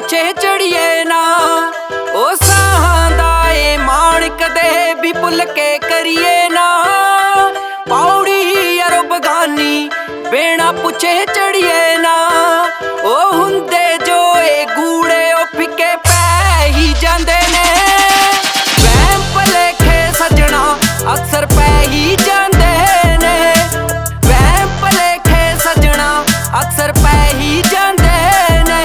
ਪੁੱਛੇ ਚੜੀਏ ਨਾ। ਉਹ ਸਾਹਾਂ ਦਾ ਏ ਮਾਣ ਕਦੇ ਵੀ ਭੁੱਲ ਕੇ ਕਰੀਏ ਨਾ। ਪੌੜੀ ਯਾਰੋ ਬਗਾਨੀ ਬਿਨਾ ਪੁੱਛੇ ਚੜੀਏ ਨਾ। ਉਹ ਹੁੰਦੇ ਜੋ ਏ ਗੂੜੇ ਉਹ ਫਿੱਕੇ ਪੈ ਹੀ ਜਾਂਦੇ ਨੇ। ਵਹਿਮ ਭੁਲੇਖੇ ਸੱਜਣਾ ਅਕਸਰ ਪੈ ਹੀ ਜਾਂਦੇ ਨੇ। ਵਹਿਮ ਭੁਲੇਖੇ ਸੱਜਣਾ ਅਕਸਰ ਪੈ ਹੀ ਜਾਂਦੇ ਨੇ।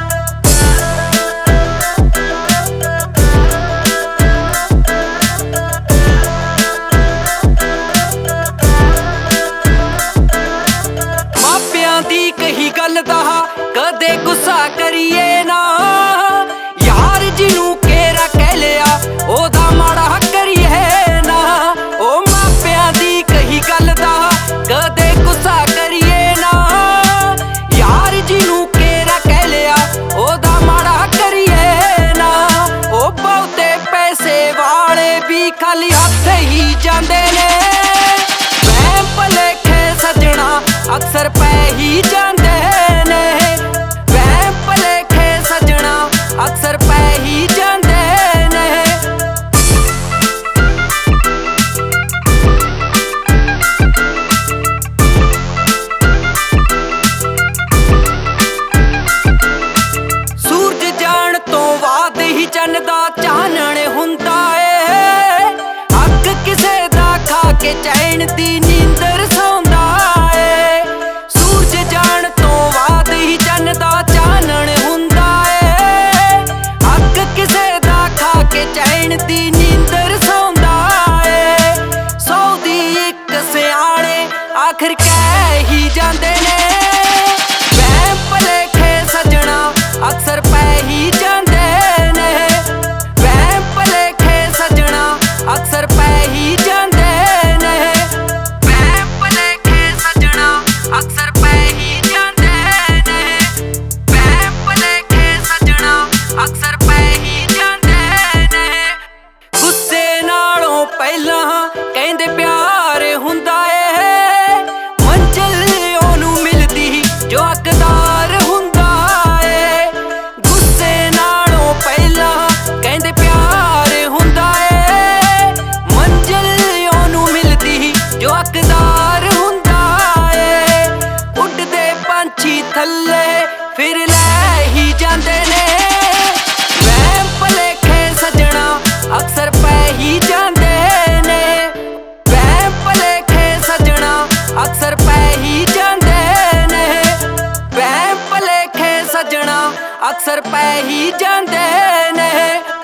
ਮਾਪਿਆਂ ਦੀ ਕਹੀ ਗੱਲ ਦਾ ਕਦੇ ਗੁੱਸਾ ਕਰੀਏ ਨਾ। ਯਾਰ ਜਿਹਨੂੰ ਕੇਰਾ ਕਹਿ ਲਿਆ ਉਹਦਾ ਮਾੜਾ ਕਰੀਏ ਨਾ। ਉਹ ਮਾਪਿਆਂ ਦੀ ਕਹੀ ਗੱਲ ਦਾ ਕਦੇ ਗੁੱਸਾ ਕਰੀਏ ਨਾ। ਯਾਰ ਜਿਹਨੂੰ ਕੇਰਾ ਕਹਿ ਲਿਆ ਉਹਦਾ ਮਾੜਾ ਕਰੀਏ ਨਾ। ਉਹ ਬਹੁਤੇ ਪੈਸੇ ਵਾਲੇ ਵੀ ਖਾਲੀ ਹੱਥ ਹੀ ਜਾਂਦੇ ਨੇ। ਵਹਿਮ ਭੁਲੇਖੇ ਸੱਜਣਾ ਅਕਸਰ ਪੈ ਹੀ ਜਾਂਦੇ ਨੇ। ਵਹਿਮ ਭੁਲੇਖੇ ਸੱਜਣਾ ਅਕਸਰ ਪੈ ਹੀ ਜਾਂਦੇ ਨੇ। ਸੂਰਜ ਜਾਣ ਤੋਂ ਬਾਅਦ ਹੀ ਚੰਨ ਦਾ ਚਾਨਣ ਹੁੰਦਾ ਏ। ਅੱਖ ਕਿਸੇ ਦਾ ਖਾ ਕੇ ਚੈਨ ਦੀ ਨੀਂਦਰ ਸੌਂਦਾ ਏ। ਸੂਰਜ ਜਾਣ ਤੋਂ ਬਾਅਦ ਹੀ ਚੰਨ ਦਾ ਚਾਨਣ ਹੁੰਦਾ ਏ। ਅੱਖ ਕਿਸੇ ਦਾ ਖਾ ਕੇ ਚੈਨ ਦੀ ਨੀਂਦਰ ਸੌਂਦਾ ਏ। ਸੌ ਦੀ ਇੱਕ ਸਿਆਣੇ ਆਖਿਰ ਕਹਿ ਹੀ ਜਾਂਦੇ ਨੇ। ਵਹਿਮ ਭੁਲੇਖੇ ਸੱਜਣਾ ਅਕਸਰ ਪੈ ਹੀ ਜਾਂਦੇ ਨੇ। ਵਹਿਮ ਭੁਲੇਖੇ ਸੱਜਣਾ ਅਕਸਰ ਪੈ ਹੀ ਜਾਂਦੇ ਨੇ। ਵਹਿਮ ਭੁਲੇਖੇ ਸੱਜਣਾ ਅਕਸਰ ਪੈ ਹੀ ਜਾਂਦੇ ਨੇ। ਵਹਿਮ ਭੁਲੇਖੇ ਸੱਜਣਾ ਅਕਸਰ ਪੈ ਹੀ ਜਾਂਦੇ ਨੇ। ਗੁੱਸੇ ਨਾਲੋਂ ਪਹਿਲਾਂ ਕਹਿੰਦੇ ਪਿਆਰ ਹੁੰਦਾ ਏ। ਮੰਜ਼ਿਲ ਉਹਨੂੰ ਮਿਲਦੀ ਜੋ ਹੱਕਦਾਰ ਹੁੰਦਾ ਏ। ਗੁੱਸੇ ਨਾਲੋਂ ਪਹਿਲਾਂ ਕਹਿੰਦੇ ਪਿਆਰ ਹੁੰਦਾ ਏ। ਮੰਜ਼ਿਲ ਉਹਨੂੰ ਮਿਲਦੀ ਜੋ ਹੱਕਦਾਰ ਹੁੰਦਾ ਏ। ਉੱਡਦੇ ਪੰਛੀ ਥੱਲੇ ਫਿਰ ਲੈ ਹੀ ਜਾਂਦੇ ਨੇ। ਵਹਿਮ ਭੁਲੇਖੇ ਸੱਜਣਾ ਅਕਸਰ ਪੈ ਹੀ ਜਾਂਦੇ ਨੇ। ਵਹਿਮ ਭੁਲੇਖੇ ਸੱਜਣਾ ਅਕਸਰ ਪੈ ਹੀ ਜਾਂਦੇ ਨੇ। ਵਹਿਮ ਭੁਲੇਖੇ ਸੱਜਣਾ ਅਕਸਰ ਪੈ ਹੀ ਜਾਂਦੇ ਨੇ।